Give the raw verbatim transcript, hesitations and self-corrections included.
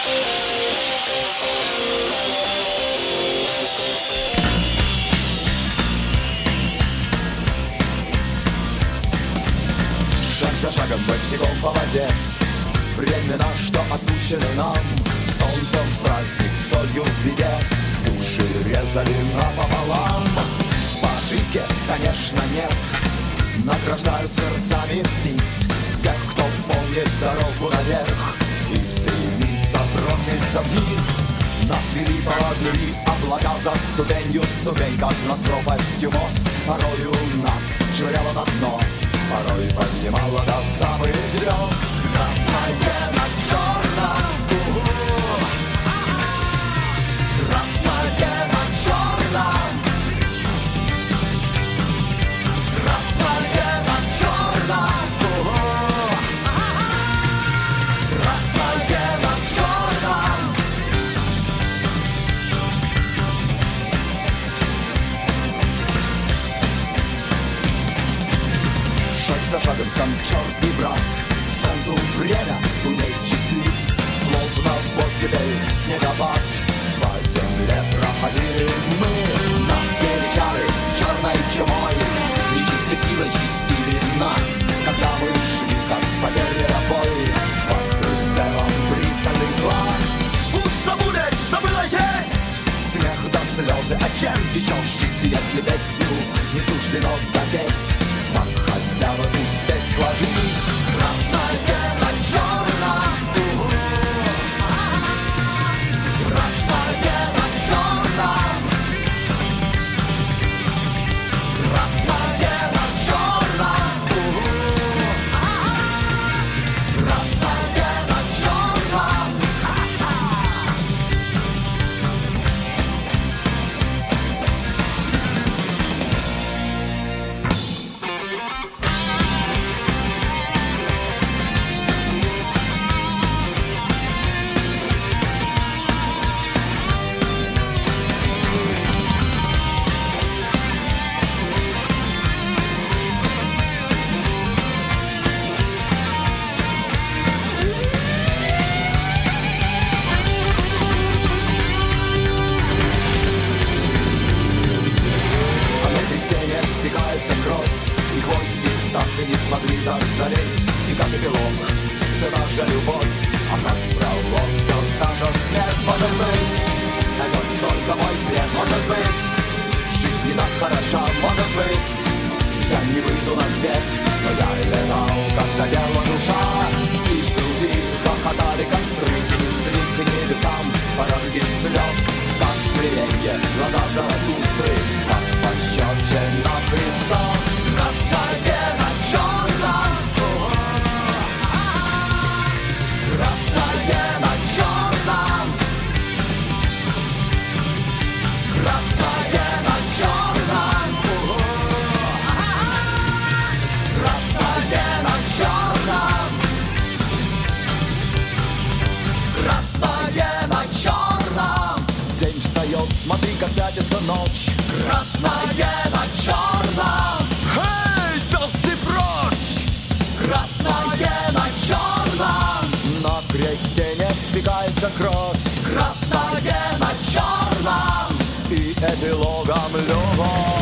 За шагом босиком по воде, времена, что отпущены нам. Солнцем в праздник, солью в беде, души резали напополам. По ошибке, конечно, нет, награждают сердцами птиц тех, кто помнит дорогу наверх и стремится броситься вниз. Нас вели, подвели облака за ступенью, ступень, как над пропастью мост. Порою нас швыряло на дно, порой поднимала до самых звезд. Красное на черном, красное на черном, красное на черном, красное на черном. Шаг за шагом сам черт не брат, солнцу время гудеть часы, словно вот теперь снегопад. По земле проходили мы, нас величали черной чумой, нечистой силой чистили нас, когда мы шли как по передовой, под прицелом пристальный глаз. Будь что будет, что было есть, смех до слезы, а чем еще жить, если песню не суждено допеть? Нам хотя бы успеть сложить красное на черном, красное на черном, красное на черном, красное на черном. Не смогли зажалеть, и как эпилог, все та же любовь, а как пролог, все та же смерть. Может быть, это только мой бред, может быть, жизнь не так хороша, может быть, я не выйду на свет, но я летал, когда пела душа, и в груди хохотали костры, и несли к небесам пороги слез, как смиренье, глаза Заратустры, как пощечина Христос. Красное на черном, красное на черном, красное на черном, красное на черном, красное на черном. День встает, смотри, как пятится ночь. Красное на черном. Эй, звезды прочь! Красное на черном. На кресте не спекается кровь. Красное на черном. И эпилогом любовь.